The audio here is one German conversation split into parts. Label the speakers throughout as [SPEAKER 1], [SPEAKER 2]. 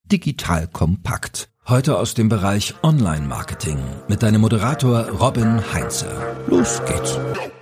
[SPEAKER 1] digital kompakt. Heute aus dem Bereich Online-Marketing mit deinem Moderator Robin Heinze. Los geht's.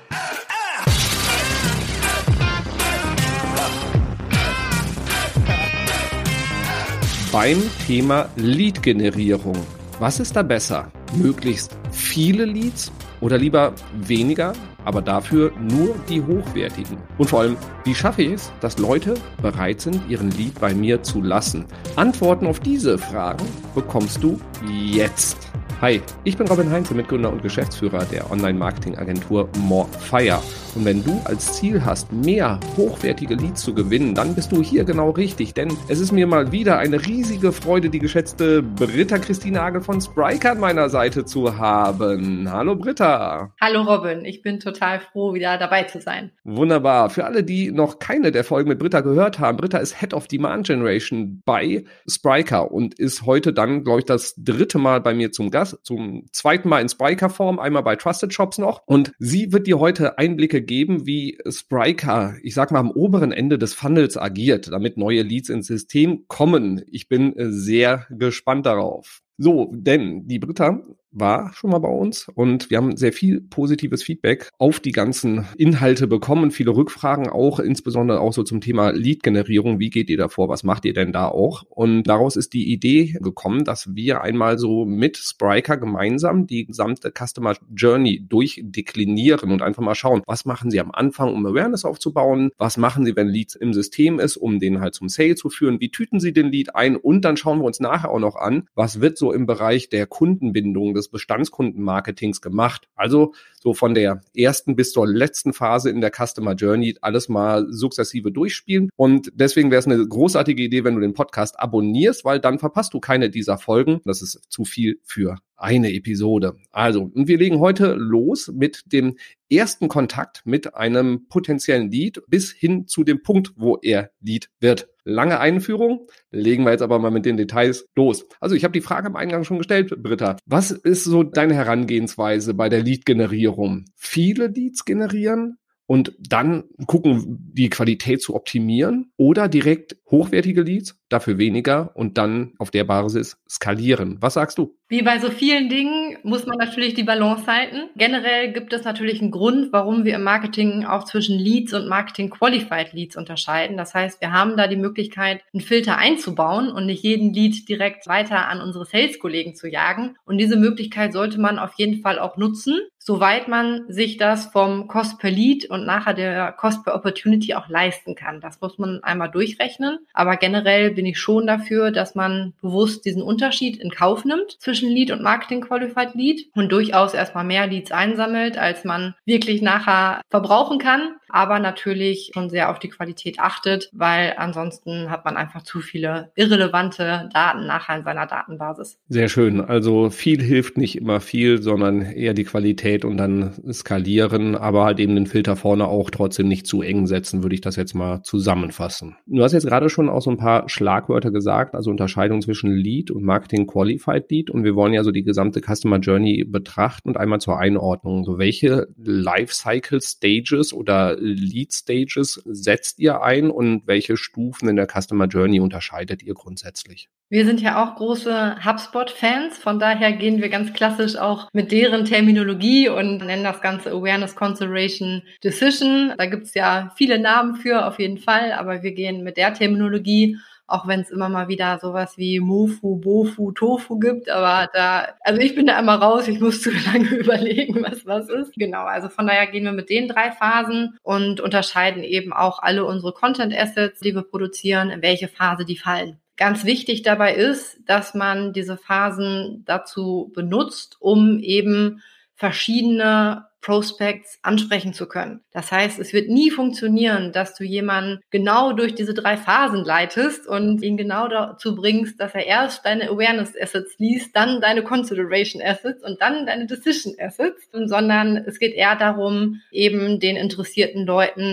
[SPEAKER 2] Beim Thema Lead-Generierung. Was ist da besser? Möglichst viele Leads oder lieber weniger, aber dafür nur die hochwertigen? Und vor allem, wie schaffe ich es, dass Leute bereit sind, ihren Lead bei mir zu lassen? Antworten auf diese Fragen bekommst du jetzt. Hi, ich bin Robin Heinze, Mitgründer und Geschäftsführer der Online-Marketing-Agentur Morefire. Und wenn du als Ziel hast, mehr hochwertige Leads zu gewinnen, dann bist du hier genau richtig, denn es ist mir mal wieder eine riesige Freude, die geschätzte Britta Christine Agel von Spryker an meiner Seite zu haben. Hallo Britta.
[SPEAKER 3] Hallo Robin, ich bin total froh, wieder dabei zu sein.
[SPEAKER 2] Wunderbar. Für alle, die noch keine der Folgen mit Britta gehört haben, Britta ist Head of Demand Generation bei Spryker und ist heute dann, glaube ich, das 3. Mal bei mir zum Gast, zum 2. Mal in Spryker-Form, einmal bei Trusted Shops noch. Und sie wird dir heute Einblicke geben, wie Spryker, ich sag mal, am oberen Ende des Funnels agiert, damit neue Leads ins System kommen. Ich bin sehr gespannt darauf. So, denn die Britta war schon mal bei uns und wir haben sehr viel positives Feedback auf die ganzen Inhalte bekommen, viele Rückfragen auch, insbesondere auch so zum Thema Lead-Generierung. Wie geht ihr da vor? Was macht ihr denn da auch? Und daraus ist die Idee gekommen, dass wir einmal so mit Spryker gemeinsam die gesamte Customer Journey durchdeklinieren und einfach mal schauen, was machen sie am Anfang, um Awareness aufzubauen? Was machen sie, wenn Leads im System ist, um den halt zum Sale zu führen? Wie tüten sie den Lead ein? Und dann schauen wir uns nachher auch noch an, was wird so im Bereich der Kundenbindung, des Bestandskundenmarketings gemacht. Also so von der ersten bis zur letzten Phase in der Customer Journey alles mal sukzessive durchspielen. Und deswegen wäre es eine großartige Idee, wenn du den Podcast abonnierst, weil dann verpasst du keine dieser Folgen. Das ist zu viel für eine Episode. Also, und wir legen heute los mit dem ersten Kontakt mit einem potenziellen Lead bis hin zu dem Punkt, wo er Lead wird. Lange Einführung, legen wir jetzt aber mal mit den Details los. Also ich habe die Frage am Eingang schon gestellt, Britta. Was ist so deine Herangehensweise bei der Lead-Generierung? Viele Leads generieren und dann gucken, die Qualität zu optimieren oder direkt hochwertige Leads, dafür weniger und dann auf der Basis skalieren? Was sagst du?
[SPEAKER 3] Wie bei so vielen Dingen muss man natürlich die Balance halten. Generell gibt es natürlich einen Grund, warum wir im Marketing auch zwischen Leads und Marketing Qualified Leads unterscheiden. Das heißt, wir haben da die Möglichkeit, einen Filter einzubauen und nicht jeden Lead direkt weiter an unsere Sales-Kollegen zu jagen. Und diese Möglichkeit sollte man auf jeden Fall auch nutzen, soweit man sich das vom Cost per Lead und nachher der Cost per Opportunity auch leisten kann. Das muss man einmal durchrechnen. Aber generell bin ich schon dafür, dass man bewusst diesen Unterschied in Kauf nimmt zwischen Lead und Marketing Qualified Lead und durchaus erstmal mehr Leads einsammelt, als man wirklich nachher verbrauchen kann, aber natürlich schon sehr auf die Qualität achtet, weil ansonsten hat man einfach zu viele irrelevante Daten nachher in seiner Datenbasis.
[SPEAKER 2] Sehr schön. Also viel hilft nicht immer viel, sondern eher die Qualität und dann skalieren, aber halt eben den Filter vorne auch trotzdem nicht zu eng setzen, würde ich das jetzt mal zusammenfassen. Du hast jetzt gerade schon auch so ein paar Schlagwörter gesagt, also Unterscheidung zwischen Lead und Marketing Qualified Lead, und wir wollen ja so die gesamte Customer Journey betrachten und einmal zur Einordnung. So welche Lifecycle Stages oder Lead Stages setzt ihr ein und welche Stufen in der Customer Journey unterscheidet ihr grundsätzlich?
[SPEAKER 3] Wir sind ja auch große HubSpot-Fans, von daher gehen wir ganz klassisch auch mit deren Terminologie und nennen das Ganze Awareness Consideration Decision. Da gibt's ja viele Namen für, auf jeden Fall, aber wir gehen mit der Terminologie, auch wenn es immer mal wieder sowas wie Mofu, Bofu, Tofu gibt, aber also ich bin da immer raus, ich muss zu lange überlegen, was ist. Genau, also von daher gehen wir mit den 3 Phasen und unterscheiden eben auch alle unsere Content Assets, die wir produzieren, in welche Phase die fallen. Ganz wichtig dabei ist, dass man diese Phasen dazu benutzt, um eben verschiedene Prospects ansprechen zu können. Das heißt, es wird nie funktionieren, dass du jemanden genau durch diese 3 Phasen leitest und ihn genau dazu bringst, dass er erst deine Awareness Assets liest, dann deine Consideration Assets und dann deine Decision Assets, sondern es geht eher darum, eben den interessierten Leuten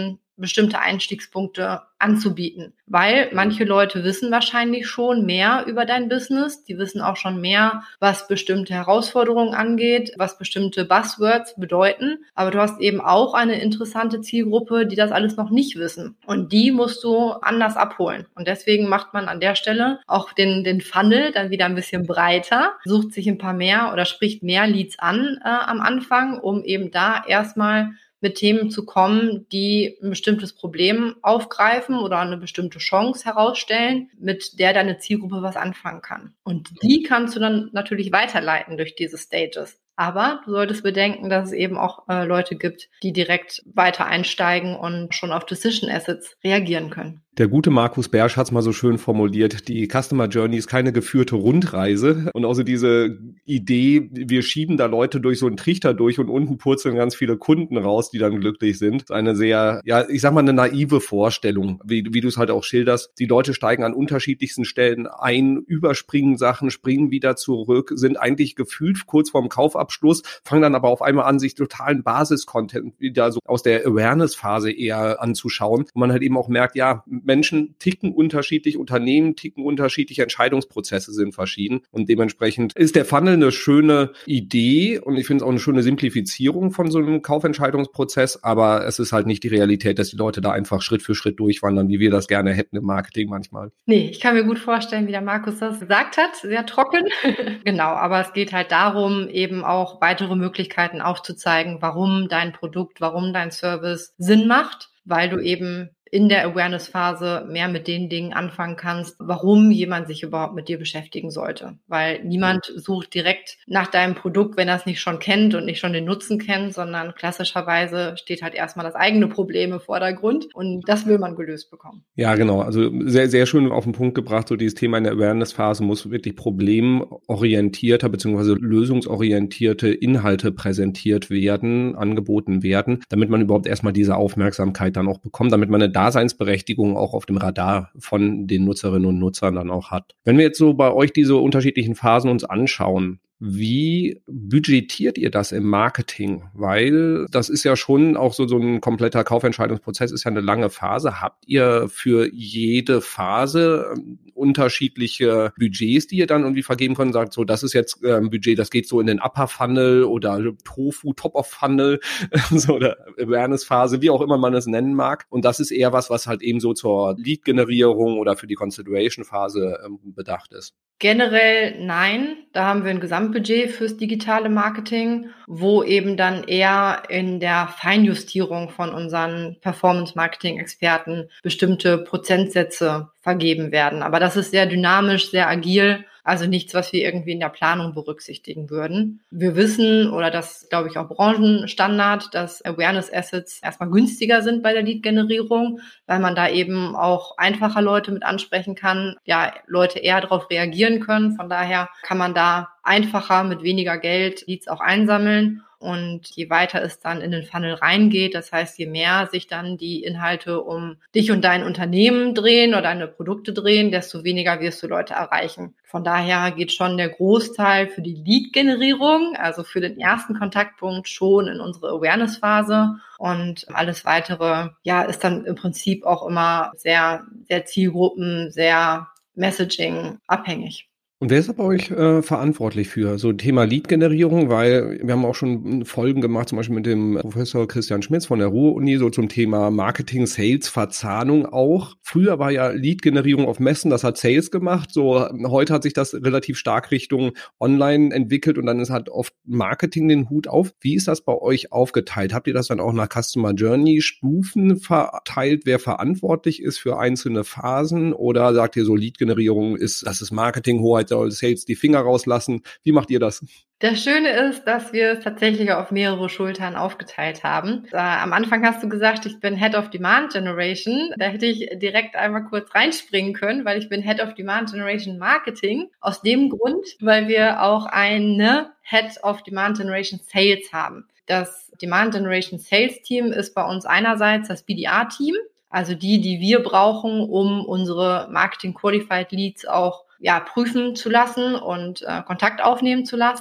[SPEAKER 3] bestimmte Einstiegspunkte anzubieten. Weil manche Leute wissen wahrscheinlich schon mehr über dein Business. Die wissen auch schon mehr, was bestimmte Herausforderungen angeht, was bestimmte Buzzwords bedeuten. Aber du hast eben auch eine interessante Zielgruppe, die das alles noch nicht wissen. Und die musst du anders abholen. Und deswegen macht man an der Stelle auch den Funnel dann wieder ein bisschen breiter, sucht sich ein paar mehr oder spricht mehr Leads an am Anfang, um eben da erstmal mit Themen zu kommen, die ein bestimmtes Problem aufgreifen oder eine bestimmte Chance herausstellen, mit der deine Zielgruppe was anfangen kann. Und die kannst du dann natürlich weiterleiten durch diese Stages. Aber du solltest bedenken, dass es eben auch Leute gibt, die direkt weiter einsteigen und schon auf Decision Assets reagieren können.
[SPEAKER 2] Der gute Markus Bersch hat es mal so schön formuliert, die Customer Journey ist keine geführte Rundreise. Und auch so diese Idee, wir schieben da Leute durch so einen Trichter durch und unten purzeln ganz viele Kunden raus, die dann glücklich sind. Eine sehr, ja, ich sag mal, eine naive Vorstellung, wie du es halt auch schilderst. Die Leute steigen an unterschiedlichsten Stellen ein, überspringen Sachen, springen wieder zurück, sind eigentlich gefühlt kurz vorm Kaufabschluss, fangen dann aber auf einmal an, sich totalen Basis-Content wieder so aus der Awareness-Phase eher anzuschauen. Und man halt eben auch merkt, ja, Menschen ticken unterschiedlich, Unternehmen ticken unterschiedlich, Entscheidungsprozesse sind verschieden und dementsprechend ist der Funnel eine schöne Idee und ich finde es auch eine schöne Simplifizierung von so einem Kaufentscheidungsprozess, aber es ist halt nicht die Realität, dass die Leute da einfach Schritt für Schritt durchwandern, wie wir das gerne hätten im Marketing manchmal.
[SPEAKER 3] Nee, ich kann mir gut vorstellen, wie der Markus das gesagt hat, sehr trocken. Genau, aber es geht halt darum, eben auch weitere Möglichkeiten aufzuzeigen, warum dein Produkt, warum dein Service Sinn macht, weil du eben in der Awareness-Phase mehr mit den Dingen anfangen kannst, warum jemand sich überhaupt mit dir beschäftigen sollte. Weil niemand sucht direkt nach deinem Produkt, wenn er es nicht schon kennt und nicht schon den Nutzen kennt, sondern klassischerweise steht halt erstmal das eigene Problem im Vordergrund und das will man gelöst bekommen.
[SPEAKER 2] Ja, genau. Also sehr, sehr schön auf den Punkt gebracht. So dieses Thema in der Awareness-Phase muss wirklich problemorientierter bzw. lösungsorientierte Inhalte präsentiert werden, angeboten werden, damit man überhaupt erstmal diese Aufmerksamkeit dann auch bekommt, damit man eine Daseinsberechtigung auch auf dem Radar von den Nutzerinnen und Nutzern dann auch hat. Wenn wir jetzt so bei euch diese unterschiedlichen Phasen uns anschauen, wie budgetiert ihr das im Marketing? Weil das ist ja schon auch so ein kompletter Kaufentscheidungsprozess, ist ja eine lange Phase. Habt ihr für jede Phase unterschiedliche Budgets, die ihr dann irgendwie vergeben könnt? Sagt so, das ist jetzt ein Budget, das geht so in den Upper Funnel oder Tofu, Top of Funnel so, oder Awareness-Phase, wie auch immer man es nennen mag. Und das ist eher was halt eben so zur Lead-Generierung oder für die Consideration-Phase bedacht ist.
[SPEAKER 3] Generell nein, da haben wir ein Gesamtbudget fürs digitale Marketing, wo eben dann eher in der Feinjustierung von unseren Performance-Marketing-Experten bestimmte Prozentsätze vergeben werden. Aber das ist sehr dynamisch, sehr agil, also nichts, was wir irgendwie in der Planung berücksichtigen würden. Wir wissen, oder das ist, glaube ich, auch Branchenstandard, dass Awareness-Assets erstmal günstiger sind bei der Lead-Generierung, weil man da eben auch einfacher Leute mit ansprechen kann, ja, Leute eher darauf reagieren können. Von daher kann man da einfacher mit weniger Geld Leads auch einsammeln. Und je weiter es dann in den Funnel reingeht, das heißt, je mehr sich dann die Inhalte um dich und dein Unternehmen drehen oder deine Produkte drehen, desto weniger wirst du Leute erreichen. Von daher geht schon der Großteil für die Lead-Generierung, also für den ersten Kontaktpunkt, schon in unsere Awareness-Phase. Und alles Weitere, ja, ist dann im Prinzip auch immer sehr, sehr Zielgruppen, sehr Messaging abhängig.
[SPEAKER 2] Und wer ist da bei euch verantwortlich für so Thema Lead-Generierung? Weil wir haben auch schon Folgen gemacht, zum Beispiel mit dem Professor Christian Schmitz von der Ruhr-Uni, so zum Thema Marketing, Sales, Verzahnung auch. Früher war ja Lead-Generierung auf Messen, das hat Sales gemacht. So heute hat sich das relativ stark Richtung Online entwickelt und dann ist halt oft Marketing den Hut auf. Wie ist das bei euch aufgeteilt? Habt ihr das dann auch nach Customer Journey Stufen verteilt, wer verantwortlich ist für einzelne Phasen? Oder sagt ihr so, Lead-Generierung das ist Marketing, Hoheit soll Sales die Finger rauslassen. Wie macht ihr das?
[SPEAKER 3] Das Schöne ist, dass wir es tatsächlich auf mehrere Schultern aufgeteilt haben. Am Anfang hast du gesagt, ich bin Head of Demand Generation. Da hätte ich direkt einmal kurz reinspringen können, weil ich bin Head of Demand Generation Marketing. Aus dem Grund, weil wir auch eine Head of Demand Generation Sales haben. Das Demand Generation Sales Team ist bei uns einerseits das BDR-Team, also die wir brauchen, um unsere Marketing Qualified Leads auch prüfen zu lassen und Kontakt aufnehmen zu lassen.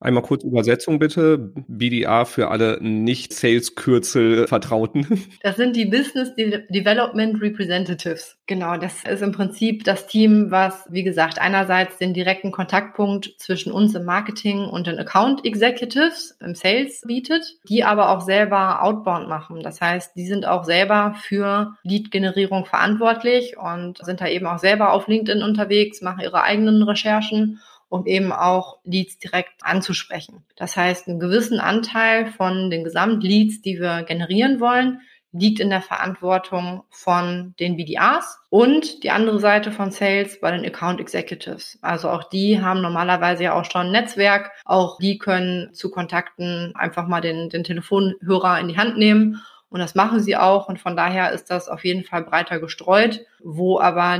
[SPEAKER 2] Einmal kurz Übersetzung bitte. BDR für alle Nicht-Sales-Kürzel-Vertrauten.
[SPEAKER 3] Das sind die Business Development Representatives. Genau, das ist im Prinzip das Team, was, wie gesagt, einerseits den direkten Kontaktpunkt zwischen uns im Marketing und den Account Executives im Sales bietet, die aber auch selber Outbound machen. Das heißt, die sind auch selber für Lead-Generierung verantwortlich und sind da eben auch selber auf LinkedIn unterwegs, machen ihre eigenen Recherchen, um eben auch Leads direkt anzusprechen. Das heißt, einen gewissen Anteil von den Gesamtleads, die wir generieren wollen, liegt in der Verantwortung von den BDRs und die andere Seite von Sales bei den Account Executives. Also auch die haben normalerweise ja auch schon ein Netzwerk, auch die können zu Kontakten einfach mal den Telefonhörer in die Hand nehmen. Und das machen sie auch. Und von daher ist das auf jeden Fall breiter gestreut, wo aber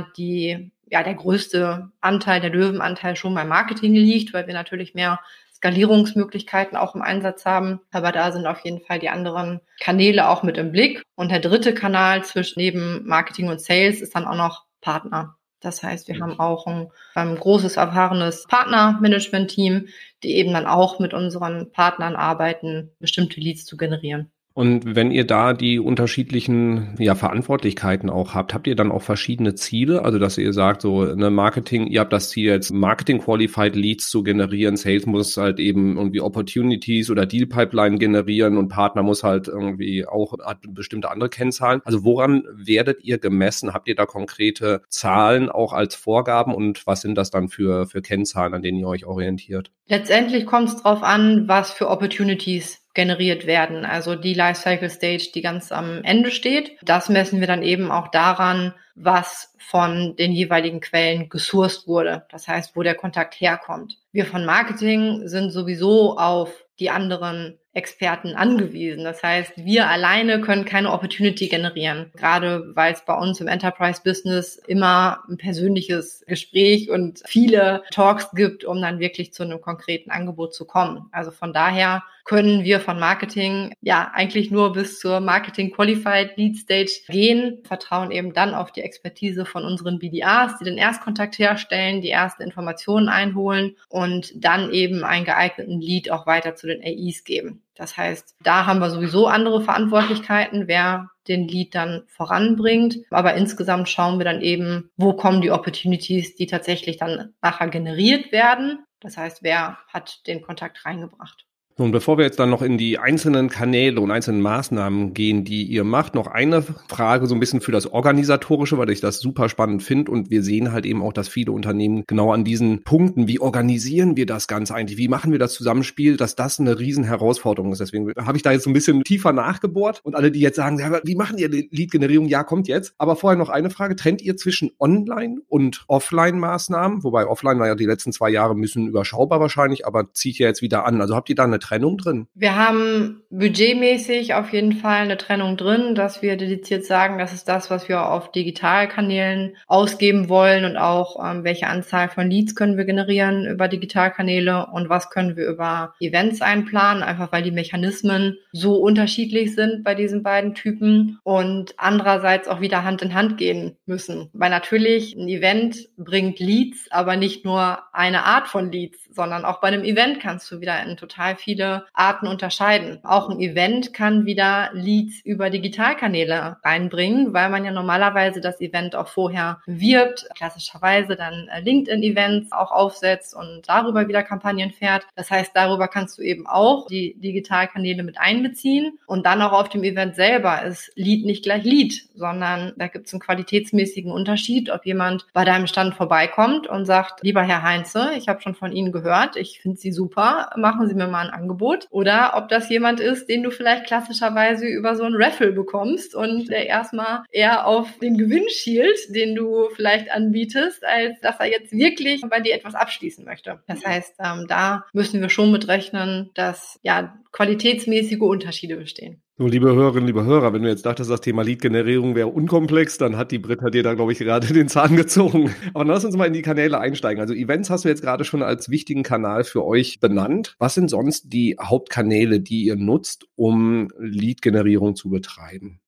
[SPEAKER 3] der größte Anteil, der Löwenanteil schon beim Marketing liegt, weil wir natürlich mehr Skalierungsmöglichkeiten auch im Einsatz haben. Aber da sind auf jeden Fall die anderen Kanäle auch mit im Blick. Und der dritte Kanal neben Marketing und Sales ist dann auch noch Partner. Das heißt, wir haben auch ein großes, erfahrenes Partnermanagement-Team, die eben dann auch mit unseren Partnern arbeiten, bestimmte Leads zu generieren.
[SPEAKER 2] Und wenn ihr da die unterschiedlichen Verantwortlichkeiten auch habt ihr dann auch verschiedene Ziele? Also dass ihr sagt, so eine Marketing, ihr habt das Ziel jetzt Marketing-Qualified Leads zu generieren, Sales muss halt eben irgendwie Opportunities oder Deal-Pipeline generieren und Partner muss halt irgendwie auch hat bestimmte andere Kennzahlen. Also woran werdet ihr gemessen? Habt ihr da konkrete Zahlen auch als Vorgaben und was sind das dann für Kennzahlen, an denen ihr euch orientiert?
[SPEAKER 3] Letztendlich kommt es drauf an, was für Opportunities generiert werden. Also die Lifecycle Stage, die ganz am Ende steht. Das messen wir dann eben auch daran, was von den jeweiligen Quellen gesourced wurde. Das heißt, wo der Kontakt herkommt. Wir von Marketing sind sowieso auf die anderen Experten angewiesen. Das heißt, wir alleine können keine Opportunity generieren. Gerade weil es bei uns im Enterprise-Business immer ein persönliches Gespräch und viele Talks gibt, um dann wirklich zu einem konkreten Angebot zu kommen. Also von daher können wir von Marketing eigentlich nur bis zur Marketing Qualified Lead Stage gehen, vertrauen eben dann auf die Expertise von unseren BDRs, die den Erstkontakt herstellen, die ersten Informationen einholen und dann eben einen geeigneten Lead auch weiter zu den AEs geben. Das heißt, da haben wir sowieso andere Verantwortlichkeiten, wer den Lead dann voranbringt. Aber insgesamt schauen wir dann eben, wo kommen die Opportunities, die tatsächlich dann nachher generiert werden. Das heißt, wer hat den Kontakt reingebracht.
[SPEAKER 2] Und bevor wir jetzt dann noch in die einzelnen Kanäle und einzelnen Maßnahmen gehen, die ihr macht, noch eine Frage so ein bisschen für das Organisatorische, weil ich das super spannend finde und wir sehen halt eben auch, dass viele Unternehmen genau an diesen Punkten, wie organisieren wir das Ganze eigentlich, wie machen wir das Zusammenspiel, dass das eine riesen Herausforderung ist. Deswegen habe ich da jetzt so ein bisschen tiefer nachgebohrt und alle, die jetzt sagen, ja, wie machen ihr Lead-Generierung? Ja, kommt jetzt. Aber vorher noch eine Frage, trennt ihr zwischen Online- und Offline-Maßnahmen? Wobei Offline war ja die letzten 2 Jahre ein bisschen überschaubar wahrscheinlich, aber zieht ja jetzt wieder an. Also habt ihr da eine Trennung drin?
[SPEAKER 3] Wir haben budgetmäßig auf jeden Fall eine Trennung drin, dass wir dediziert sagen, das ist das, was wir auf Digitalkanälen ausgeben wollen und auch welche Anzahl von Leads können wir generieren über Digitalkanäle und was können wir über Events einplanen, einfach weil die Mechanismen so unterschiedlich sind bei diesen beiden Typen und andererseits auch wieder Hand in Hand gehen müssen. Weil natürlich ein Event bringt Leads, aber nicht nur eine Art von Leads, sondern auch bei einem Event kannst du wieder in total viele Arten unterscheiden. Auch ein Event kann wieder Leads über Digitalkanäle reinbringen, weil man ja normalerweise das Event auch vorher wirbt, klassischerweise dann LinkedIn-Events auch aufsetzt und darüber wieder Kampagnen fährt. Das heißt, darüber kannst du eben auch die Digitalkanäle mit einbeziehen und dann auch auf dem Event selber ist Lead nicht gleich Lead, sondern da gibt es einen qualitätsmäßigen Unterschied, ob jemand bei deinem Stand vorbeikommt und sagt, lieber Herr Heinze, ich habe schon von Ihnen gehört, ich finde Sie super, machen Sie mir mal ein Angebot. Oder ob das jemand ist, den du vielleicht klassischerweise über so ein Raffle bekommst und der erstmal eher auf den Gewinn schielt, den du vielleicht anbietest, als dass er jetzt wirklich bei dir etwas abschließen möchte. Das heißt, da müssen wir schon mit rechnen, dass qualitätsmäßige Unterschiede bestehen.
[SPEAKER 2] So, liebe Hörerinnen, liebe Hörer, wenn du jetzt dachtest, das Thema Lead-Generierung wäre unkomplex, dann hat die Britta dir da, glaube ich, gerade den Zahn gezogen. Aber lass uns mal in die Kanäle einsteigen. Also Events hast du jetzt gerade schon als wichtigen Kanal für euch benannt. Was sind sonst die Hauptkanäle, die ihr nutzt, um Lead-Generierung zu betreiben?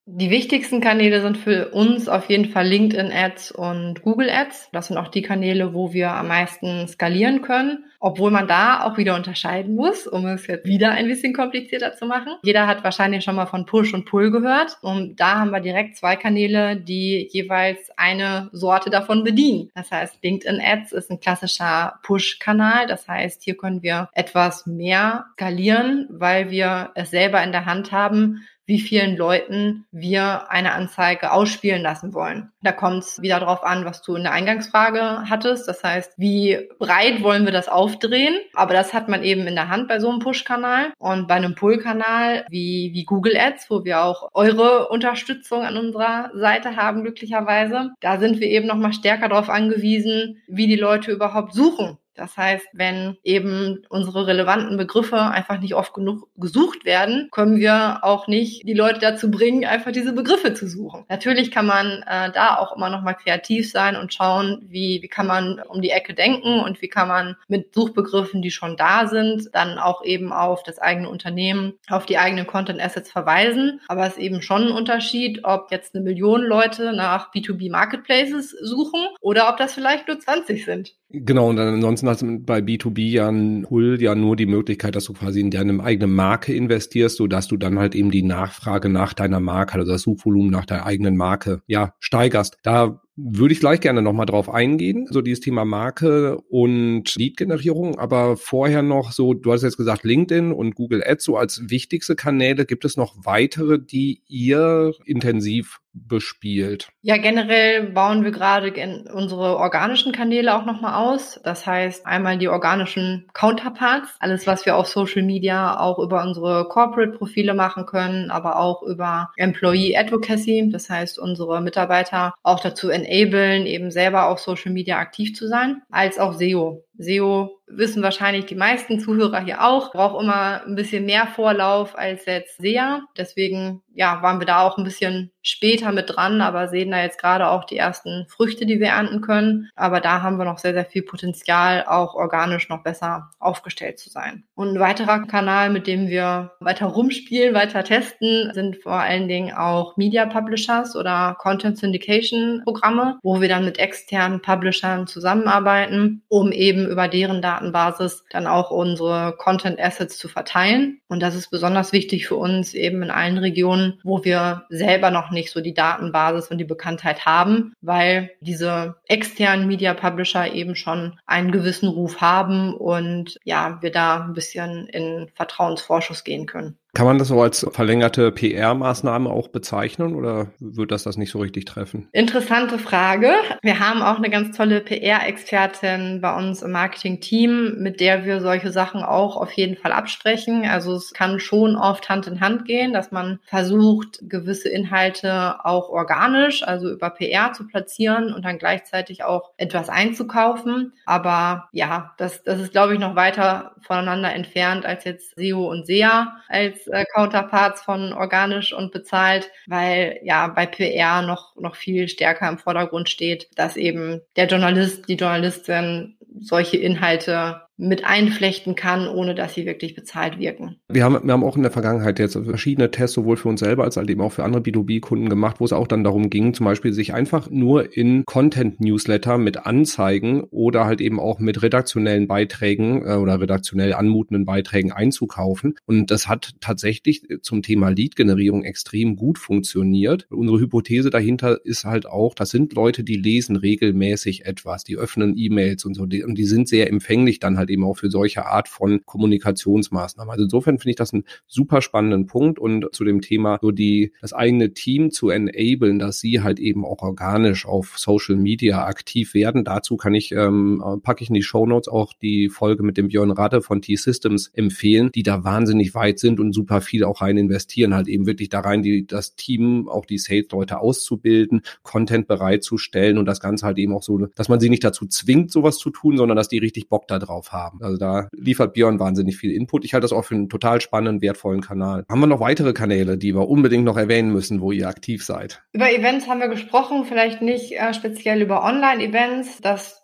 [SPEAKER 3] Die wichtigsten Kanäle sind für uns auf jeden Fall LinkedIn Ads und Google Ads. Das sind auch die Kanäle, wo wir am meisten skalieren können, obwohl man da auch wieder unterscheiden muss, um es jetzt wieder ein bisschen komplizierter zu machen. Jeder hat wahrscheinlich schon mal von Push und Pull gehört und da haben wir direkt 2 Kanäle, die jeweils eine Sorte davon bedienen. Das heißt, LinkedIn Ads ist ein klassischer Push-Kanal. Das heißt, hier können wir etwas mehr skalieren, weil wir es selber in der Hand haben, wie vielen Leuten wir eine Anzeige ausspielen lassen wollen. Da kommt es wieder darauf an, was du in der Eingangsfrage hattest. Das heißt, wie breit wollen wir das aufdrehen? Aber das hat man eben in der Hand bei so einem Push-Kanal. Und bei einem Pull-Kanal wie Google Ads, wo wir auch eure Unterstützung an unserer Seite haben, glücklicherweise, da sind wir eben nochmal stärker darauf angewiesen, wie die Leute überhaupt suchen. Das heißt, wenn eben unsere relevanten Begriffe einfach nicht oft genug gesucht werden, können wir auch nicht die Leute dazu bringen, einfach diese Begriffe zu suchen. Natürlich kann man da auch immer noch mal kreativ sein und schauen, wie kann man um die Ecke denken und wie kann man mit Suchbegriffen, die schon da sind, dann auch eben auf das eigene Unternehmen, auf die eigenen Content Assets verweisen. Aber es ist eben schon ein Unterschied, ob jetzt 1 Million Leute nach B2B Marketplaces suchen oder ob das vielleicht nur 20 sind.
[SPEAKER 2] Genau, und dann ansonsten hast du bei B2B ja ein Pull ja nur die Möglichkeit, dass du quasi in deine eigene Marke investierst, sodass du dann halt eben die Nachfrage nach deiner Marke, also das Suchvolumen nach deiner eigenen Marke, ja, steigerst. Da würde ich gleich gerne nochmal drauf eingehen, so dieses Thema Marke und Lead-Generierung, aber vorher noch so, du hast jetzt gesagt LinkedIn und Google Ads so als wichtigste Kanäle, gibt es noch weitere, die ihr intensiv bespielt?
[SPEAKER 3] Ja, generell bauen wir gerade unsere organischen Kanäle auch nochmal aus. Das heißt, einmal die organischen Counterparts, alles, was wir auf Social Media auch über unsere Corporate-Profile machen können, aber auch über Employee Advocacy. Das heißt, unsere Mitarbeiter auch dazu enablen, eben selber auf Social Media aktiv zu sein, als auch SEO. SEO wissen wahrscheinlich die meisten Zuhörer hier auch, braucht immer ein bisschen mehr Vorlauf als jetzt SEA. Deswegen waren wir da auch ein bisschen später mit dran, aber sehen da jetzt gerade auch die ersten Früchte, die wir ernten können. Aber da haben wir noch sehr, sehr viel Potenzial, auch organisch noch besser aufgestellt zu sein. Und ein weiterer Kanal, mit dem wir weiter rumspielen, weiter testen, sind vor allen Dingen auch Media Publishers oder Content Syndication Programme, wo wir dann mit externen Publishern zusammenarbeiten, um eben über deren Datenbasis dann auch unsere Content Assets zu verteilen. Und das ist besonders wichtig für uns eben in allen Regionen, wo wir selber noch nicht so die Datenbasis und die Bekanntheit haben, weil diese externen Media Publisher eben schon einen gewissen Ruf haben und wir da ein bisschen in Vertrauensvorschuss gehen können.
[SPEAKER 2] Kann man das so als verlängerte PR-Maßnahme auch bezeichnen oder wird das nicht so richtig treffen?
[SPEAKER 3] Interessante Frage. Wir haben auch eine ganz tolle PR-Expertin bei uns im Marketing-Team, mit der wir solche Sachen auch auf jeden Fall absprechen. Also es kann schon oft Hand in Hand gehen, dass man versucht, gewisse Inhalte auch organisch, also über PR zu platzieren und dann gleichzeitig auch etwas einzukaufen. Aber das ist, glaube ich, noch weiter voneinander entfernt als jetzt SEO und SEA als Counterparts von organisch und bezahlt, weil bei PR noch viel stärker im Vordergrund steht, dass eben der Journalist, die Journalistin solche Inhalte mit einflechten kann, ohne dass sie wirklich bezahlt wirken.
[SPEAKER 2] Wir haben auch in der Vergangenheit jetzt verschiedene Tests, sowohl für uns selber als halt eben auch für andere B2B-Kunden gemacht, wo es auch dann darum ging, zum Beispiel sich einfach nur in Content-Newsletter mit Anzeigen oder halt eben auch mit redaktionellen Beiträgen oder redaktionell anmutenden Beiträgen einzukaufen. Und das hat tatsächlich zum Thema Lead-Generierung extrem gut funktioniert. Unsere Hypothese dahinter ist halt auch, das sind Leute, die lesen regelmäßig etwas, die öffnen E-Mails und so, und die sind sehr empfänglich dann halt eben auch für solche Art von Kommunikationsmaßnahmen. Also insofern finde ich das einen super spannenden Punkt und zu dem Thema so das eigene Team zu enablen, dass sie halt eben auch organisch auf Social Media aktiv werden. Dazu packe ich in die Shownotes auch die Folge mit dem Björn Radde von T-Systems empfehlen, die da wahnsinnig weit sind und super viel auch rein investieren, halt eben wirklich da rein, das Team, auch die Sales-Leute auszubilden, Content bereitzustellen und das Ganze halt eben auch so, dass man sie nicht dazu zwingt, sowas zu tun, sondern dass die richtig Bock da drauf haben. Also da liefert Björn wahnsinnig viel Input. Ich halte das auch für einen total spannenden, wertvollen Kanal. Haben wir noch weitere Kanäle, die wir unbedingt noch erwähnen müssen, wo ihr aktiv seid?
[SPEAKER 3] Über Events haben wir gesprochen, vielleicht nicht speziell über Online-Events. Das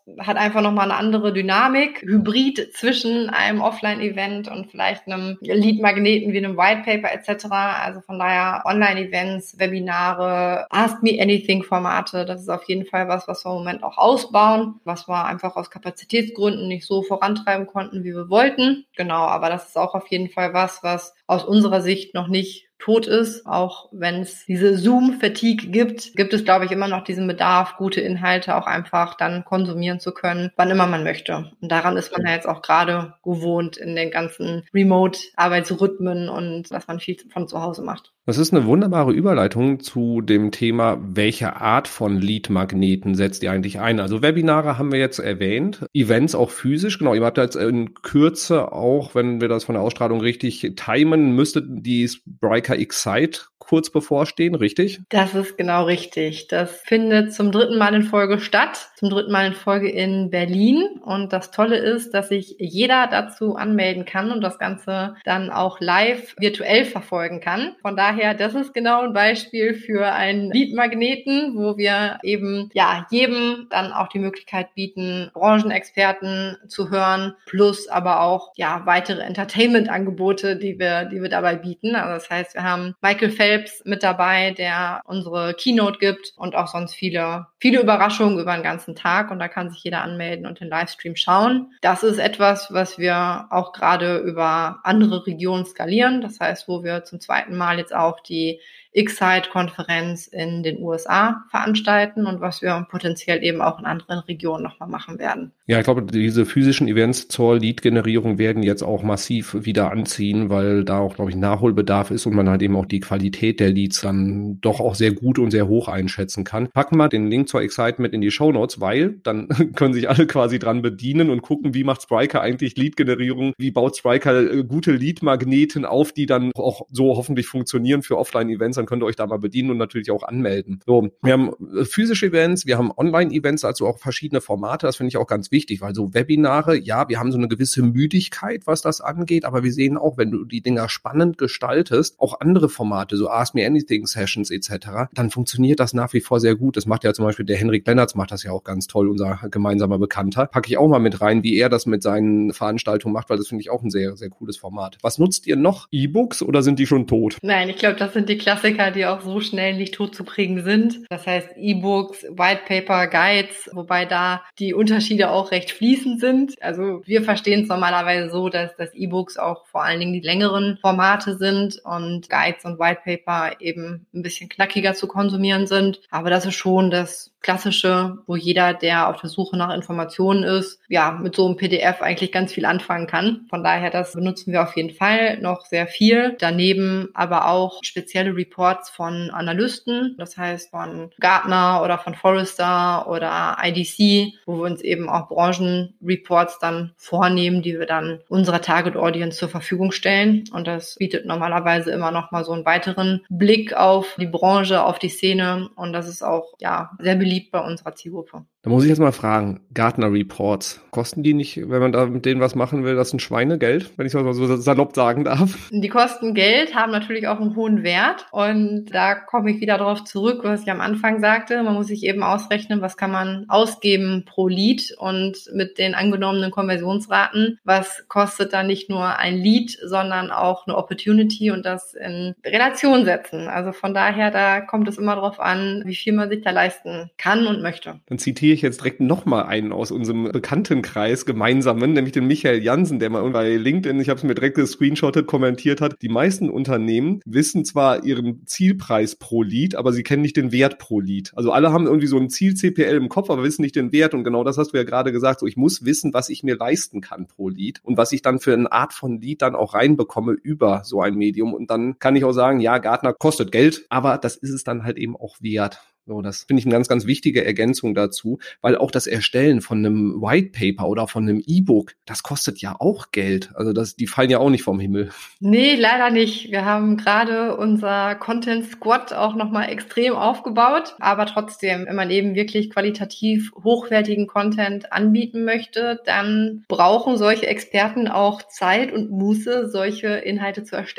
[SPEAKER 3] hat einfach nochmal eine andere Dynamik, Hybrid zwischen einem Offline-Event und vielleicht einem Lead-Magneten wie einem Whitepaper etc. Also von daher Online-Events, Webinare, Ask-Me-Anything-Formate, das ist auf jeden Fall was wir im Moment auch ausbauen, was wir einfach aus Kapazitätsgründen nicht so vorantreiben konnten, wie wir wollten. Genau, aber das ist auch auf jeden Fall was aus unserer Sicht noch nicht tot ist, auch wenn es diese Zoom-Fatigue gibt es, glaube ich, immer noch diesen Bedarf, gute Inhalte auch einfach dann konsumieren zu können, wann immer man möchte. Und daran ist man ja jetzt auch gerade gewohnt in den ganzen Remote-Arbeitsrhythmen und dass man viel von zu Hause macht.
[SPEAKER 2] Das ist eine wunderbare Überleitung zu dem Thema, welche Art von Lead-Magneten setzt ihr eigentlich ein? Also Webinare haben wir jetzt erwähnt, Events auch physisch, genau, ihr habt jetzt in Kürze auch, wenn wir das von der Ausstrahlung richtig timen, müsste die Spryker Excite kurz bevorstehen, richtig?
[SPEAKER 3] Das ist genau richtig. Das findet zum 3. Mal in Folge statt, zum 3. Mal in Folge in Berlin. Und das Tolle ist, dass sich jeder dazu anmelden kann und das Ganze dann auch live virtuell verfolgen kann. Von daher, das ist genau ein Beispiel für einen Lead-Magneten, wo wir eben jedem dann auch die Möglichkeit bieten, Branchenexperten zu hören, plus aber auch weitere Entertainment-Angebote, die wir dabei bieten. Also das heißt, wir haben Michael Phelps mit dabei, der unsere Keynote gibt und auch sonst viele Überraschungen über den ganzen Tag, und da kann sich jeder anmelden und den Livestream schauen. Das ist etwas, was wir auch gerade über andere Regionen skalieren. Das heißt, wo wir zum 2. Mal jetzt auch die Excite-Konferenz in den USA veranstalten und was wir potenziell eben auch in anderen Regionen nochmal machen werden.
[SPEAKER 2] Ja, ich glaube, diese physischen Events zur Lead-Generierung werden jetzt auch massiv wieder anziehen, weil da auch, glaube ich, Nachholbedarf ist und man halt eben auch die Qualität der Leads dann doch auch sehr gut und sehr hoch einschätzen kann. Packen wir den Link zur Excite mit in die Shownotes, weil dann können sich alle quasi dran bedienen und gucken, wie macht Spryker eigentlich Lead-Generierung, wie baut Spryker gute Lead-Magneten auf, die dann auch so hoffentlich funktionieren für Offline-Events. Dann könnt ihr euch da mal bedienen und natürlich auch anmelden. So, wir haben physische Events, wir haben Online-Events, also auch verschiedene Formate. Das finde ich auch ganz wichtig, weil so Webinare, ja, wir haben so eine gewisse Müdigkeit, was das angeht, aber wir sehen auch, wenn du die Dinger spannend gestaltest, auch andere Formate, so Ask Me Anything Sessions etc., dann funktioniert das nach wie vor sehr gut. Das macht ja zum Beispiel der Henrik Lennertz, macht das ja auch ganz toll, unser gemeinsamer Bekannter. Packe ich auch mal mit rein, wie er das mit seinen Veranstaltungen macht, weil das finde ich auch ein sehr, sehr cooles Format. Was nutzt ihr noch? E-Books oder sind die schon tot?
[SPEAKER 3] Nein, ich glaube, das sind die Klassiker, die auch so schnell nicht tot zu kriegen sind. Das heißt E-Books, Whitepaper, Guides, wobei da die Unterschiede auch recht fließend sind. Also wir verstehen es normalerweise so, dass E-Books auch vor allen Dingen die längeren Formate sind und Guides und Whitepaper eben ein bisschen knackiger zu konsumieren sind. Aber das ist schon das Klassische, wo jeder, der auf der Suche nach Informationen ist, mit so einem PDF eigentlich ganz viel anfangen kann. Von daher, das benutzen wir auf jeden Fall noch sehr viel. Daneben aber auch spezielle Reports von Analysten, das heißt von Gartner oder von Forrester oder IDC, wo wir uns eben auch Branchenreports dann vornehmen, die wir dann unserer Target Audience zur Verfügung stellen. Und das bietet normalerweise immer noch mal so einen weiteren Blick auf die Branche, auf die Szene. Und das ist auch sehr beliebt bei unserer Zielgruppe.
[SPEAKER 2] Da muss ich jetzt mal fragen, Gartner Reports, kosten die nicht, wenn man da mit denen was machen will, das ein Schweinegeld, wenn ich das mal so salopp sagen darf?
[SPEAKER 3] Die kosten Geld, haben natürlich auch einen hohen Wert, und da komme ich wieder darauf zurück, was ich am Anfang sagte. Man muss sich eben ausrechnen, was kann man ausgeben pro Lead, und mit den angenommenen Konversionsraten, was kostet da nicht nur ein Lead, sondern auch eine Opportunity, und das in Relation setzen. Also von daher, da kommt es immer darauf an, wie viel man sich da leisten kann und möchte.
[SPEAKER 2] Dann zitiere ich jetzt direkt nochmal einen aus unserem Bekanntenkreis gemeinsamen, nämlich den Michael Jansen, der mal bei LinkedIn, ich habe es mir direkt gescreenshottet, kommentiert hat, die meisten Unternehmen wissen zwar ihren Zielpreis pro Lead, aber sie kennen nicht den Wert pro Lead. Also alle haben irgendwie so ein Ziel-CPL im Kopf, aber wissen nicht den Wert, und genau das hast du ja gerade gesagt, so ich muss wissen, was ich mir leisten kann pro Lead und was ich dann für eine Art von Lead dann auch reinbekomme über so ein Medium, und dann kann ich auch sagen, ja, Gartner kostet Geld, aber das ist es dann halt eben auch wert. So, das finde ich eine ganz, ganz wichtige Ergänzung dazu, weil auch das Erstellen von einem White Paper oder von einem E-Book, das kostet ja auch Geld. Also die fallen ja auch nicht vom Himmel.
[SPEAKER 3] Nee, leider nicht. Wir haben gerade unser Content Squad auch nochmal extrem aufgebaut, aber trotzdem, wenn man eben wirklich qualitativ hochwertigen Content anbieten möchte, dann brauchen solche Experten auch Zeit und Muße, solche Inhalte zu erstellen.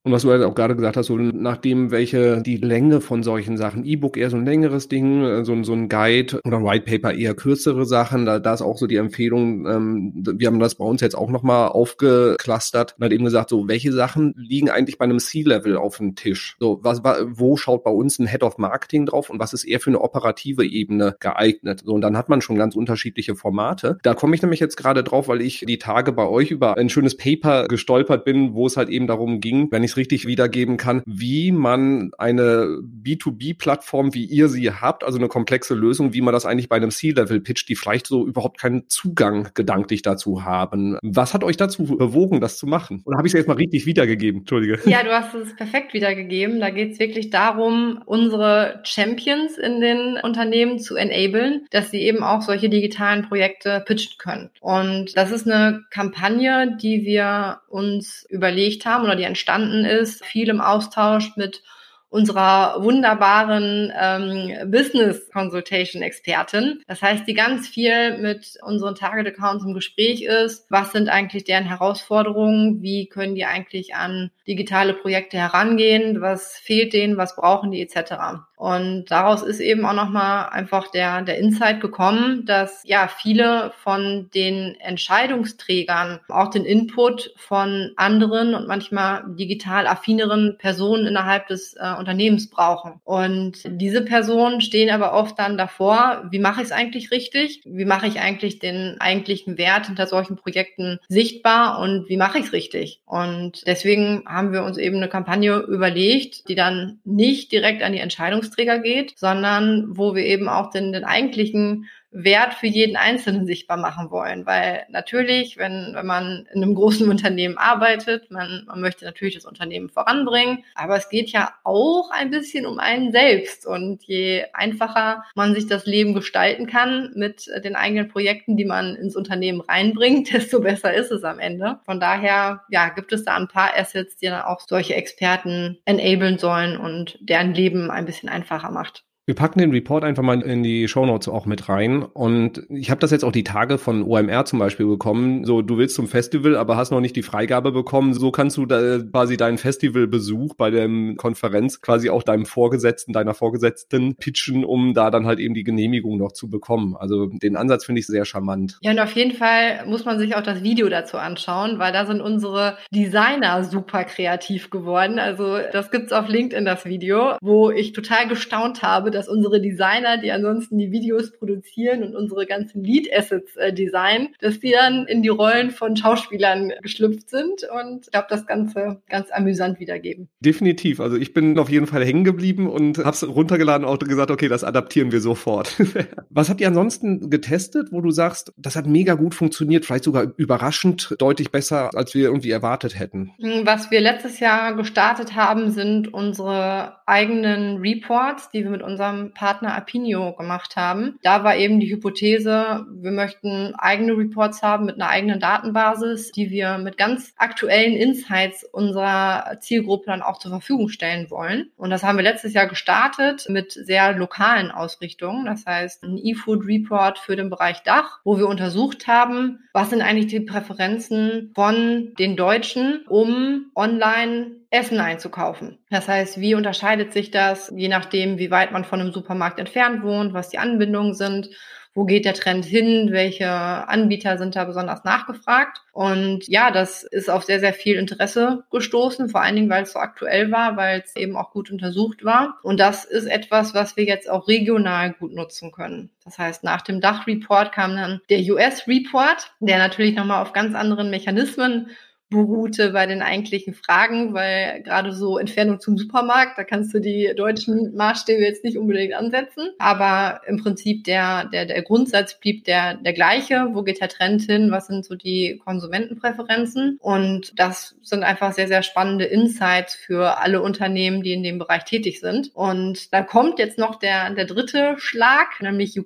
[SPEAKER 2] Und was du halt auch gerade gesagt hast, so nachdem welche die Länge von solchen Sachen, E-Book eher so ein längeres Ding, so ein Guide oder White Paper eher kürzere Sachen, da ist auch so die Empfehlung, wir haben das bei uns jetzt auch nochmal aufgeclustert und hat eben gesagt, so welche Sachen liegen eigentlich bei einem C-Level auf dem Tisch? So, wo schaut bei uns ein Head of Marketing drauf und was ist eher für eine operative Ebene geeignet? So, und dann hat man schon ganz unterschiedliche Formate. Da komme ich nämlich jetzt gerade drauf, weil ich die Tage bei euch über ein schönes Paper gestolpert bin, wo es halt eben darum ging, wenn ich es richtig wiedergeben kann, wie man eine B2B-Plattform, wie ihr sie habt, also eine komplexe Lösung, wie man das eigentlich bei einem C-Level pitcht, die vielleicht so überhaupt keinen Zugang gedanklich dazu haben. Was hat euch dazu bewogen, das zu machen? Oder habe ich es jetzt mal richtig wiedergegeben? Entschuldige.
[SPEAKER 3] Ja, du hast es perfekt wiedergegeben. Da geht es wirklich darum, unsere Champions in den Unternehmen zu enablen, dass sie eben auch solche digitalen Projekte pitchen können. Und das ist eine Kampagne, die wir uns überlegt haben oder die entstanden ist, viel im Austausch mit unserer wunderbaren Business Consultation Expertin. Das heißt, die ganz viel mit unseren Target Accounts im Gespräch ist. Was sind eigentlich deren Herausforderungen? Wie können die eigentlich an digitale Projekte herangehen? Was fehlt denen? Was brauchen die etc.? Und daraus ist eben auch nochmal einfach der Insight gekommen, dass ja viele von den Entscheidungsträgern auch den Input von anderen und manchmal digital affineren Personen innerhalb des Unternehmens brauchen. Und diese Personen stehen aber oft dann davor, wie mache ich es eigentlich richtig? Wie mache ich eigentlich den eigentlichen Wert hinter solchen Projekten sichtbar und wie mache ich es richtig? Und deswegen haben wir uns eben eine Kampagne überlegt, die dann nicht direkt an die Entscheidungsträger geht, sondern wo wir eben auch den eigentlichen Wert für jeden Einzelnen sichtbar machen wollen. Weil natürlich, wenn man in einem großen Unternehmen arbeitet, man möchte natürlich das Unternehmen voranbringen, aber es geht ja auch ein bisschen um einen selbst. Und je einfacher man sich das Leben gestalten kann mit den eigenen Projekten, die man ins Unternehmen reinbringt, desto besser ist es am Ende. Von daher, ja, gibt es da ein paar Assets, die dann auch solche Experten enablen sollen und deren Leben ein bisschen einfacher macht.
[SPEAKER 2] Wir packen den Report einfach mal in die Shownotes auch mit rein und ich habe das jetzt auch die Tage von OMR zum Beispiel bekommen, so du willst zum Festival, aber hast noch nicht die Freigabe bekommen, so kannst du da quasi deinen Festivalbesuch bei der Konferenz quasi auch deiner Vorgesetzten pitchen, um da dann halt eben die Genehmigung noch zu bekommen. Also den Ansatz finde ich sehr charmant.
[SPEAKER 3] Ja, und auf jeden Fall muss man sich auch das Video dazu anschauen, weil da sind unsere Designer super kreativ geworden. Also das gibt's auf LinkedIn, das Video, wo ich total gestaunt habe, dass unsere Designer, die ansonsten die Videos produzieren und unsere ganzen Lead-Assets designen, dass die dann in die Rollen von Schauspielern geschlüpft sind und ich glaube, das Ganze ganz amüsant wiedergeben.
[SPEAKER 2] Definitiv. Also ich bin auf jeden Fall hängen geblieben und habe es runtergeladen und auch gesagt, okay, das adaptieren wir sofort. Was habt ihr ansonsten getestet, wo du sagst, das hat mega gut funktioniert, vielleicht sogar überraschend deutlich besser, als wir irgendwie erwartet hätten?
[SPEAKER 3] Was wir letztes Jahr gestartet haben, sind unsere eigenen Reports, die wir mit unserem Partner Apinio gemacht haben. Da war eben die Hypothese, wir möchten eigene Reports haben mit einer eigenen Datenbasis, die wir mit ganz aktuellen Insights unserer Zielgruppe dann auch zur Verfügung stellen wollen. Und das haben wir letztes Jahr gestartet mit sehr lokalen Ausrichtungen. Das heißt, ein E-Food-Report für den Bereich Dach, wo wir untersucht haben, was sind eigentlich die Präferenzen von den Deutschen, um online Essen einzukaufen. Das heißt, wie unterscheidet sich das, je nachdem, wie weit man von einem Supermarkt entfernt wohnt, was die Anbindungen sind, wo geht der Trend hin, welche Anbieter sind da besonders nachgefragt. Und ja, das ist auf sehr, sehr viel Interesse gestoßen, vor allen Dingen, weil es so aktuell war, weil es eben auch gut untersucht war. Und das ist etwas, was wir jetzt auch regional gut nutzen können. Das heißt, nach dem Dach-Report kam dann der US-Report, der natürlich nochmal auf ganz anderen Mechanismen beruhte bei den eigentlichen Fragen, weil gerade so Entfernung zum Supermarkt, da kannst du die deutschen Maßstäbe jetzt nicht unbedingt ansetzen. Aber im Prinzip der Grundsatz blieb der gleiche. Wo geht der Trend hin? Was sind so die Konsumentenpräferenzen? Und das sind einfach sehr, sehr spannende Insights für alle Unternehmen, die in dem Bereich tätig sind. Und da kommt jetzt noch der dritte Schlag, nämlich UK.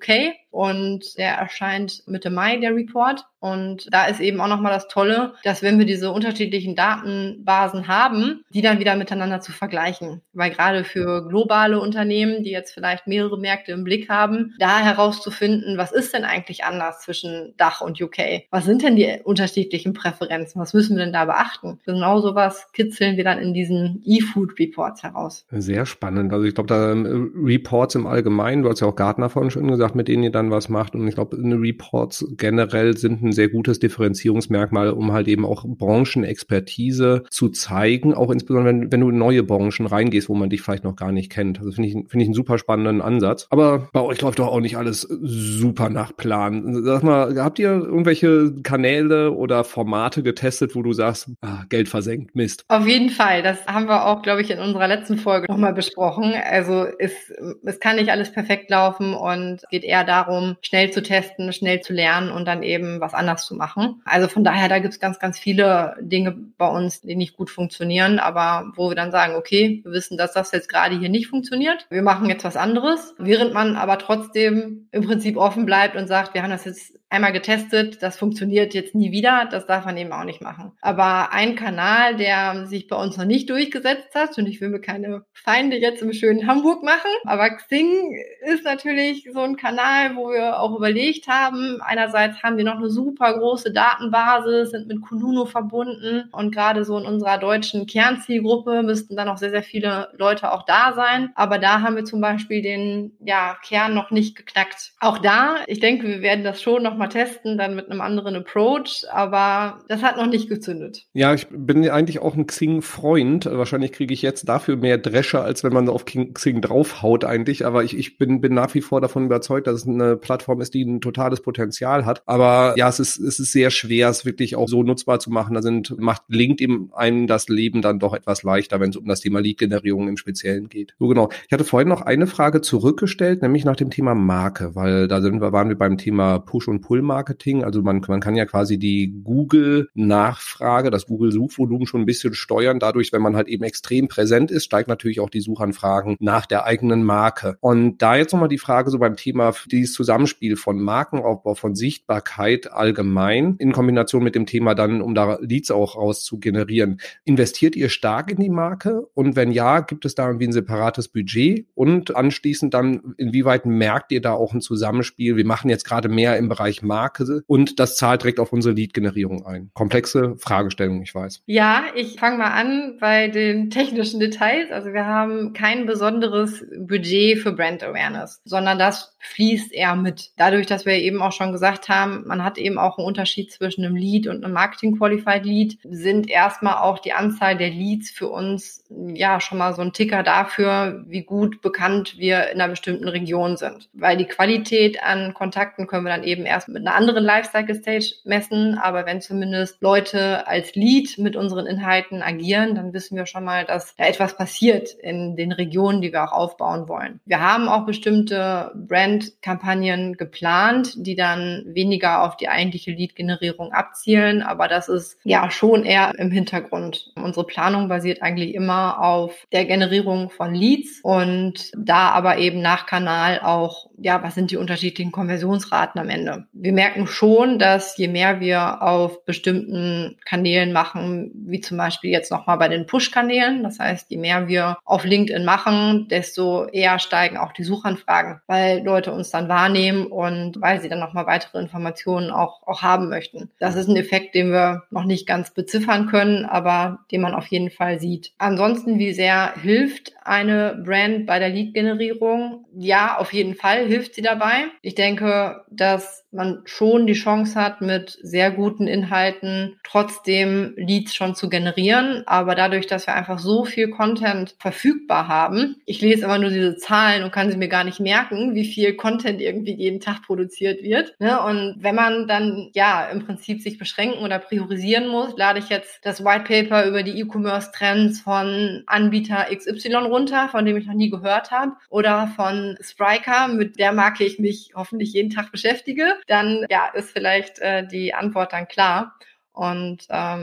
[SPEAKER 3] und der erscheint Mitte Mai, der Report. Und da ist eben auch nochmal das Tolle, dass wenn wir diese unterschiedlichen Datenbasen haben, die dann wieder miteinander zu vergleichen. Weil gerade für globale Unternehmen, die jetzt vielleicht mehrere Märkte im Blick haben, da herauszufinden, was ist denn eigentlich anders zwischen Dach und UK? Was sind denn die unterschiedlichen Präferenzen? Was müssen wir denn da beachten? Genau sowas kitzeln wir dann in diesen E-Food-Reports heraus.
[SPEAKER 2] Sehr spannend. Also ich glaube, da Reports im Allgemeinen, du hast ja auch Gartner vorhin schon gesagt, mit denen ihr dann was macht. Und ich glaube, Reports generell sind ein sehr gutes Differenzierungsmerkmal, um halt eben auch Branchenexpertise zu zeigen, auch insbesondere, wenn du in neue Branchen reingehst, wo man dich vielleicht noch gar nicht kennt. Also finde ich einen super spannenden Ansatz. Aber bei euch läuft doch auch nicht alles super nach Plan. Sag mal, habt ihr irgendwelche Kanäle oder Formate getestet, wo du sagst, Geld versenkt, Mist?
[SPEAKER 3] Auf jeden Fall. Das haben wir auch, glaube ich, in unserer letzten Folge nochmal besprochen. Also es kann nicht alles perfekt laufen und es geht eher darum, schnell zu testen, schnell zu lernen und dann eben was anders zu machen. Also von daher, da gibt es ganz, ganz viele Dinge bei uns, die nicht gut funktionieren, aber wo wir dann sagen, okay, wir wissen, dass das jetzt gerade hier nicht funktioniert. Wir machen jetzt was anderes, während man aber trotzdem im Prinzip offen bleibt und sagt, wir haben das jetzt einmal getestet, das funktioniert jetzt nie wieder, das darf man eben auch nicht machen. Aber ein Kanal, der sich bei uns noch nicht durchgesetzt hat, und ich will mir keine Feinde jetzt im schönen Hamburg machen, aber Xing ist natürlich so ein Kanal, wo wir auch überlegt haben, einerseits haben wir noch eine super große Datenbasis, sind mit Kununu verbunden und gerade so in unserer deutschen Kernzielgruppe müssten dann auch sehr, sehr viele Leute auch da sein, aber da haben wir zum Beispiel den Kern noch nicht geknackt. Auch da, ich denke, wir werden das schon noch mal testen, dann mit einem anderen Approach, aber das hat noch nicht gezündet.
[SPEAKER 2] Ja, ich bin eigentlich auch ein Xing-Freund. Wahrscheinlich kriege ich jetzt dafür mehr Dresche, als wenn man auf Xing draufhaut eigentlich, aber ich bin nach wie vor davon überzeugt, dass es eine Plattform ist, die ein totales Potenzial hat. Aber ja, es ist sehr schwer, es wirklich auch so nutzbar zu machen. Macht LinkedIn einem das Leben dann doch etwas leichter, wenn es um das Thema Lead-Generierung im Speziellen geht. So genau. Ich hatte vorhin noch eine Frage zurückgestellt, nämlich nach dem Thema Marke, weil da waren wir beim Thema Push- und Pull-Marketing. Also man kann ja quasi die Google-Nachfrage, das Google-Suchvolumen schon ein bisschen steuern. Dadurch, wenn man halt eben extrem präsent ist, steigt natürlich auch die Suchanfragen nach der eigenen Marke. Und da jetzt nochmal die Frage so beim Thema dieses Zusammenspiel von Markenaufbau, von Sichtbarkeit allgemein in Kombination mit dem Thema dann, um da Leads auch raus zu generieren. Investiert ihr stark in die Marke? Und wenn ja, gibt es da irgendwie ein separates Budget? Und anschließend dann, inwieweit merkt ihr da auch ein Zusammenspiel? Wir machen jetzt gerade mehr im Bereich Marke und das zahlt direkt auf unsere Lead-Generierung ein. Komplexe Fragestellung, ich weiß.
[SPEAKER 3] Ja, ich fange mal an bei den technischen Details. Also wir haben kein besonderes Budget für Brand Awareness, sondern das fließt eher mit. Dadurch, dass wir eben auch schon gesagt haben, man hat eben auch einen Unterschied zwischen einem Lead und einem Marketing-Qualified Lead, sind erstmal auch die Anzahl der Leads für uns schon mal so ein Ticker dafür, wie gut bekannt wir in einer bestimmten Region sind. Weil die Qualität an Kontakten können wir dann eben erst mit einer anderen Lifecycle-Stage messen, aber wenn zumindest Leute als Lead mit unseren Inhalten agieren, dann wissen wir schon mal, dass da etwas passiert in den Regionen, die wir auch aufbauen wollen. Wir haben auch bestimmte Brand-Kampagnen geplant, die dann weniger auf die eigentliche Lead-Generierung abzielen, aber das ist ja schon eher im Hintergrund. Unsere Planung basiert eigentlich immer auf der Generierung von Leads und da aber eben nach Kanal auch, was sind die unterschiedlichen Konversionsraten am Ende. Wir merken schon, dass je mehr wir auf bestimmten Kanälen machen, wie zum Beispiel jetzt nochmal bei den Push-Kanälen, das heißt, je mehr wir auf LinkedIn machen, desto eher steigen auch die Suchanfragen, weil Leute uns dann wahrnehmen und weil sie dann nochmal weitere Informationen auch haben möchten. Das ist ein Effekt, den wir noch nicht ganz beziffern können, aber den man auf jeden Fall sieht. Ansonsten, wie sehr hilft eine Brand bei der Lead-Generierung? Ja, auf jeden Fall hilft sie dabei. Ich denke, dass man schon die Chance hat, mit sehr guten Inhalten trotzdem Leads schon zu generieren. Aber dadurch, dass wir einfach so viel Content verfügbar haben, ich lese immer nur diese Zahlen und kann sie mir gar nicht merken, wie viel Content irgendwie jeden Tag produziert wird. Und wenn man dann im Prinzip sich beschränken oder priorisieren muss, lade ich jetzt das White Paper über die E-Commerce-Trends von Anbieter XY runter, von dem ich noch nie gehört habe, oder von Spryker, mit der Marke ich mich hoffentlich jeden Tag beschäftige, dann ist vielleicht die Antwort dann klar. Und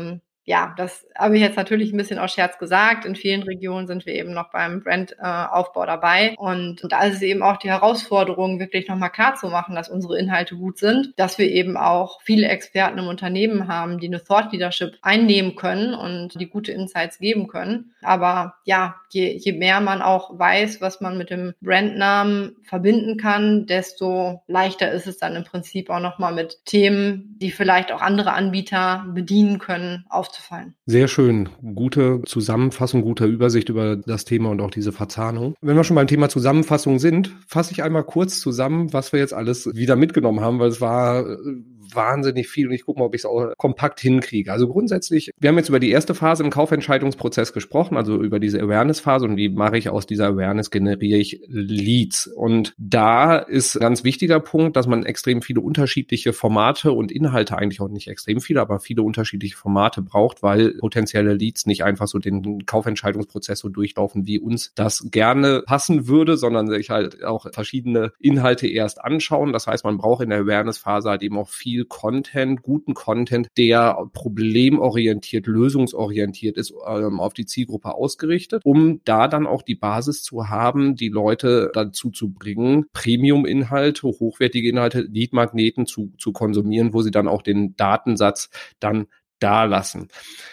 [SPEAKER 3] ja, das habe ich jetzt natürlich ein bisschen aus Scherz gesagt. In vielen Regionen sind wir eben noch beim Brandaufbau dabei. Und da ist es eben auch die Herausforderung, wirklich nochmal klar zu machen, dass unsere Inhalte gut sind, dass wir eben auch viele Experten im Unternehmen haben, die eine Thought Leadership einnehmen können und die gute Insights geben können. Aber ja, je mehr man auch weiß, was man mit dem Brandnamen verbinden kann, desto leichter ist es dann im Prinzip auch nochmal mit Themen, die vielleicht auch andere Anbieter bedienen können, aufzufallen.
[SPEAKER 2] Sehr schön. Gute Zusammenfassung, gute Übersicht über das Thema und auch diese Verzahnung. Wenn wir schon beim Thema Zusammenfassung sind, fasse ich einmal kurz zusammen, was wir jetzt alles wieder mitgenommen haben, weil es war wahnsinnig viel und ich gucke mal, ob ich es auch kompakt hinkriege. Also grundsätzlich, wir haben jetzt über die erste Phase im Kaufentscheidungsprozess gesprochen, also über diese Awareness-Phase und wie mache ich aus dieser Awareness, generiere ich Leads. Und da ist ein ganz wichtiger Punkt, dass man extrem viele unterschiedliche Formate und Inhalte, eigentlich auch nicht extrem viele, aber viele unterschiedliche Formate braucht, weil potenzielle Leads nicht einfach so den Kaufentscheidungsprozess so durchlaufen, wie uns das gerne passen würde, sondern sich halt auch verschiedene Inhalte erst anschauen. Das heißt, man braucht in der Awareness-Phase halt eben auch viel Content, guten Content, der problemorientiert, lösungsorientiert ist, auf die Zielgruppe ausgerichtet, um da dann auch die Basis zu haben, die Leute dazu zu bringen, Premium-Inhalte, hochwertige Inhalte, Lead-Magneten zu konsumieren, wo sie dann auch den Datensatz dann da lassen.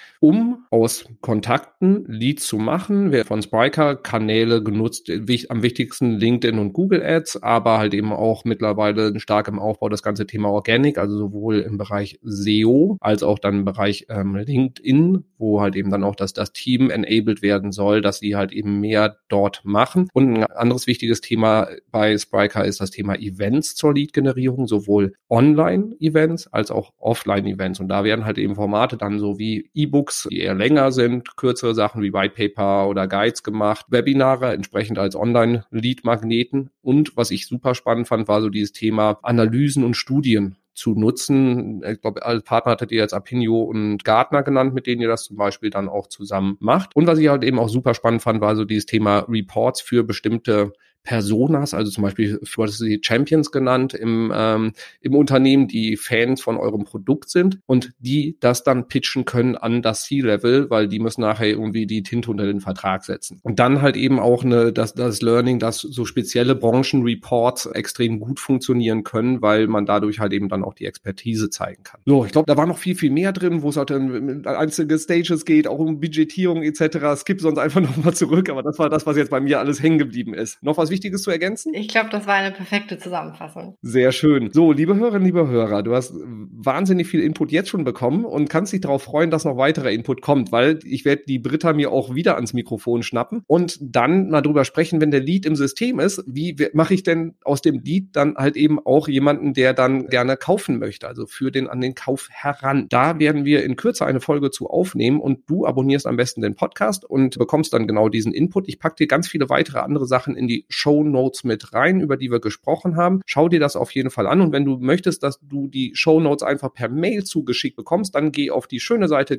[SPEAKER 2] Um aus Kontakten Leads zu machen, wird von Spryker Kanäle genutzt, am wichtigsten LinkedIn und Google Ads, aber halt eben auch mittlerweile stark im Aufbau das ganze Thema Organic, also sowohl im Bereich SEO als auch dann im Bereich LinkedIn, wo halt eben dann auch das Team enabled werden soll, dass sie halt eben mehr dort machen. Und ein anderes wichtiges Thema bei Spryker ist das Thema Events zur Lead-Generierung, sowohl Online-Events als auch Offline-Events. Und da werden halt eben Formate dann so wie E-Books, die eher länger sind, kürzere Sachen wie White Paper oder Guides gemacht, Webinare entsprechend als Online-Lead-Magneten. Und was ich super spannend fand, war so dieses Thema Analysen und Studien zu nutzen. Ich glaube, als Partner hattet ihr jetzt Apinio und Gartner genannt, mit denen ihr das zum Beispiel dann auch zusammen macht. Und was ich halt eben auch super spannend fand, war so dieses Thema Reports für bestimmte Personas, also zum Beispiel, du hattest die Champions genannt im Unternehmen, die Fans von eurem Produkt sind und die das dann pitchen können an das C-Level, weil die müssen nachher irgendwie die Tinte unter den Vertrag setzen. Und dann halt eben auch das Learning, dass so spezielle Branchenreports extrem gut funktionieren können, weil man dadurch halt eben dann auch die Expertise zeigen kann. So, ich glaube, da war noch viel, viel mehr drin, wo es halt dann einzelne Stages geht, auch um Budgetierung etc. Skip sonst einfach nochmal zurück, aber das war das, was jetzt bei mir alles hängen geblieben ist. Noch was Wichtiges zu ergänzen?
[SPEAKER 3] Ich glaube, das war eine perfekte Zusammenfassung.
[SPEAKER 2] Sehr schön. So, liebe Hörerinnen, liebe Hörer, du hast wahnsinnig viel Input jetzt schon bekommen und kannst dich darauf freuen, dass noch weiterer Input kommt, weil ich werde die Britta mir auch wieder ans Mikrofon schnappen und dann mal drüber sprechen, wenn der Lead im System ist, wie mache ich denn aus dem Lead dann halt eben auch jemanden, der dann gerne kaufen möchte, also für den an den Kauf heran. Da werden wir in Kürze eine Folge zu aufnehmen und du abonnierst am besten den Podcast und bekommst dann genau diesen Input. Ich packe dir ganz viele weitere andere Sachen in die Shownotes mit rein, über die wir gesprochen haben. Schau dir das auf jeden Fall an und wenn du möchtest, dass du die Shownotes einfach per Mail zugeschickt bekommst, dann geh auf die schöne Seite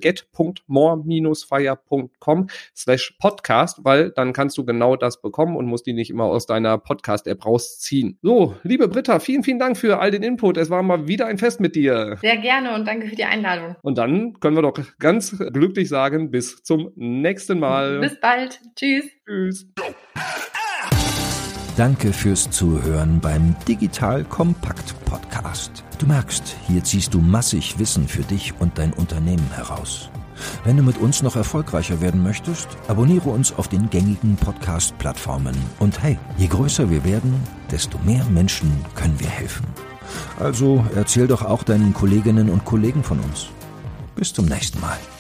[SPEAKER 2] get.more-fire.com/podcast, weil dann kannst du genau das bekommen und musst die nicht immer aus deiner Podcast-App rausziehen. So, liebe Britta, vielen, vielen Dank für all den Input. Es war mal wieder ein Fest mit dir.
[SPEAKER 3] Sehr gerne und danke für die Einladung.
[SPEAKER 2] Und dann können wir doch ganz glücklich sagen, bis zum nächsten Mal.
[SPEAKER 3] Bis bald. Tschüss.
[SPEAKER 2] Tschüss.
[SPEAKER 1] Danke fürs Zuhören beim Digital Kompakt Podcast. Du merkst, hier ziehst du massig Wissen für dich und dein Unternehmen heraus. Wenn du mit uns noch erfolgreicher werden möchtest, abonniere uns auf den gängigen Podcast-Plattformen. Und hey, je größer wir werden, desto mehr Menschen können wir helfen. Also erzähl doch auch deinen Kolleginnen und Kollegen von uns. Bis zum nächsten Mal.